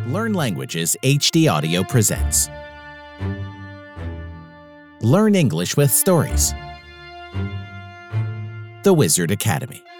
Learn Languages HD Audio presents Learn English with Stories. The Wizard Academy.